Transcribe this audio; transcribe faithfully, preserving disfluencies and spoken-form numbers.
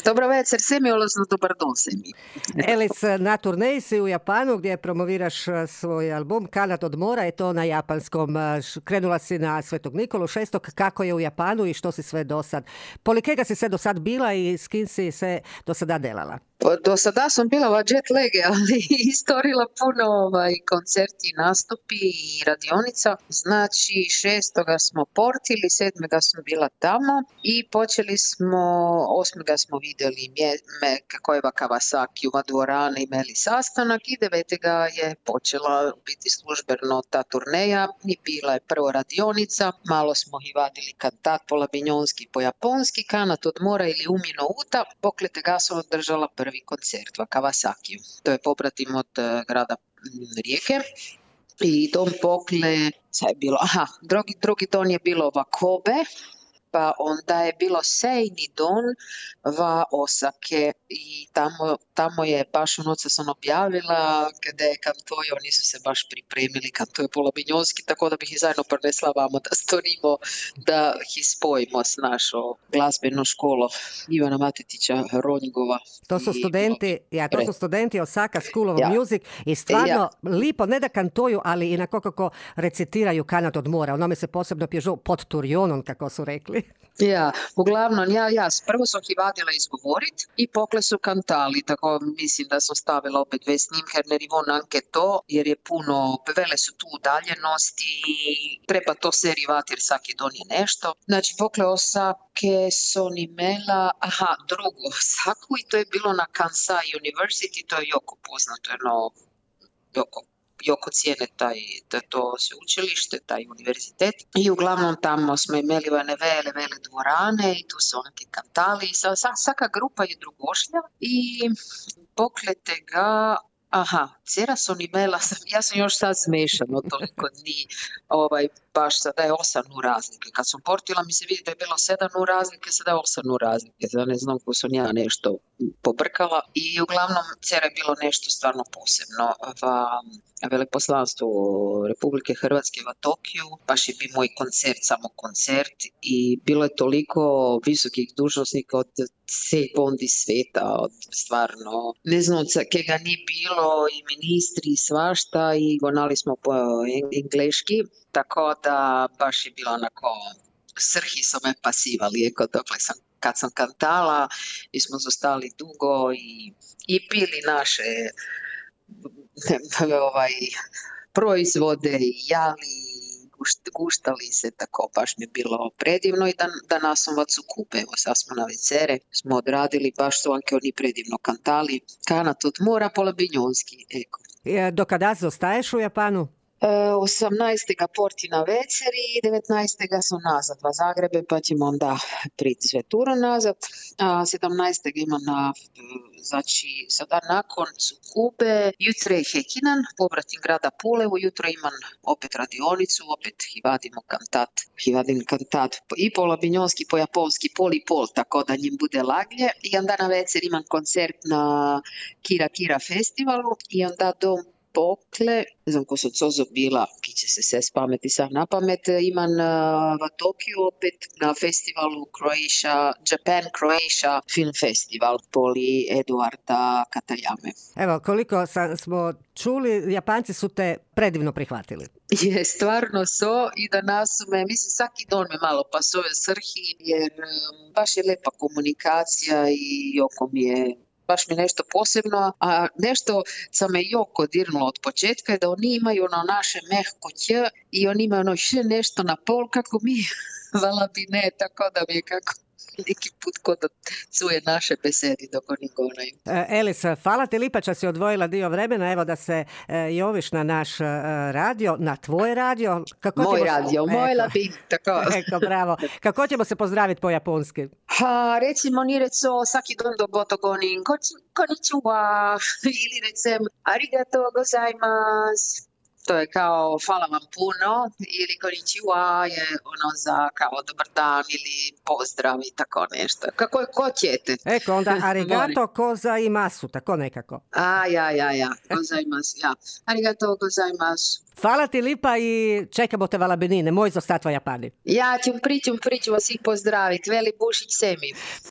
Dobro večer svemi, odnosno dobar dan svemi. Elis, na turneji si u Japanu gdje promoviraš svoj album Kanat od mora, je to na japanskom. Krenula si na Svetog Nikolu šestog. Kako je u Japanu i što si sve do sad? Polikega si sve do sad bila i s kim si se do sada delala? Do sada sam bila ova jet lege, ali istorila puno ovaj, koncerti, nastupi i radionica. Znači šestoga smo portili, sedmega sam bila tamo i počeli smo, osmega smo vidjeli me, kako je Kawasaki u dvorani imeli sastanak i devetega je počela biti službeno ta turneja i bila je prvo radionica. Malo smo i vadili kantat po labinjonski, po japonski, Kanat od mora ili Umino uta. Poklete ga sam održala prvi koncert u Kawasakiju. To je popratim od uh, grada Rijeke. I dom pokle, sad je bilo, aha, drugi, drugi don je bilo va Kobe, pa onda je bilo Seini don va Osake i tamo, tamo je baš ono što sam objavila kada je kantoje, oni su se baš pripremili kantoje po labinjonski, tako da bih ih zajedno prenesla vamo da storimo, da ih spojimo s našo glazbeno školo Ivana Matetića Ronjgova. To su studenti, ja, to su studenti Osaka School of ja. Music i stvarno ja. lipo, ne da kantoju, ali i na kako recitiraju Kanat od mora. Onome se posebno pježu pod turjonom, kako su rekli. Ja, uglavnom, ja, ja prvo sam ih vadila izgovorit i pokle su kantali, tako mislim da sam stavila opet dve snimke, jer ne rivon anke to, jer je puno, vele su tu udaljenosti i treba to serivati jer svaki don je nešto. Znači, pokle Osake son imela, aha, drugo Osaku i to je bilo na Kansai University, to je jako poznato, jedno, jako jako cijene taj, to sveučilište, taj univerzitet. I uglavnom tamo smo imeli one vele, vele dvorane i tu su onake kantali. Sa, sa, svaka grupa je drugošlja i poklete ga, aha, cera sam imela, ja sam još sad zmešano toliko dni, ovaj, baš sada je osam u razlike. Kad sam portila mi se vidi da je bilo sedam u razlike, sada je osam u razlike. Sada ne znam ko sam ja nešto pobrkala i uglavnom cera je bilo nešto stvarno posebno. Va, veleposlanstvo Republike Hrvatske u Tokiju, baš je bio moj koncert, samo koncert i bilo je toliko visokih dužnosnika od sve bondi sveta, od stvarno, ne znam, kega nije bilo i ministri i svašta i gonali smo po engleški, tako da baš je bilo onako, srhi su me pasivali, eko dokle sam, kad sam kantala i smo zostali dugo i, i pili naše ovaj, proizvode i jali, guštali se, tako baš mi je bilo predivno i da, da nas sam vacu kupe, evo sad smo na večere, smo odradili, baš su anke oni predivno kantali, Kanat od mora po labinjonski, eko. Do kada zostaješ u Japanu? osamnaestega porti na večeri i devetnaestega sam nazad va Zagrebe, pa ćemo onda priti Sveturo nazad, a sedamnaestega imam na, znači sada nakon su Kube, jutre je Hekinan, pobratim grada Pule, ujutro imam opet radionicu, opet i vadimo kantat, i vadim kantat i po labinjonski, po japonski, pol i pol, tako da njim bude laglje i onda na večer imam koncert na Kira Kira festivalu i onda dom pokle, ne znam ko sam cozo bila, ki će se sve spameti sad na pamet, imam uh, v Tokiju opet na festivalu Croatia, Japan Croatia Film Festival, poli Eduarda Katayame. Evo, koliko sam, smo čuli, Japanci su te predivno prihvatili. Je, stvarno so i da nas me, mislim, svaki don me malo pasuje srhi, jer um, baš je lepa komunikacija i oko mi je baš mi nešto posebno, a nešto sam me jako dirnulo od početka je da oni imaju ono naše mehko ć i oni imaju ono še nešto na pol kako mi vala bi ne, tako da mi je kako neki put kod da cuje naše besedi dok oni gonaju. Elis, hvala ti lipa, si odvojila dio vremena, evo da se e, joviš na naš e, radio, na tvoj radio. Kako moj ćemo, radio, eko, moj labin, tako. Eko, bravo. Kako ćemo se pozdraviti po japonski? Ha, recimo ni reco svaki don do goto gonin konnichiwa ili recem arigato gozaimasu. To je kao hvala vam puno ili konnichiwa je ono za kao dobar dan ili pozdrav i tako nešto. Kako je, ko ćete? Eko, onda arigato gozaimasu, tako nekako. A, ja, ja, ja, gozaimasu, ja. Arigato gozaimasu. Hvala ti lipa i čekamo te vala Benine, moj zostatva Japani. Ja ću priču, priču vas ih pozdraviti. Veli Bušić Semi.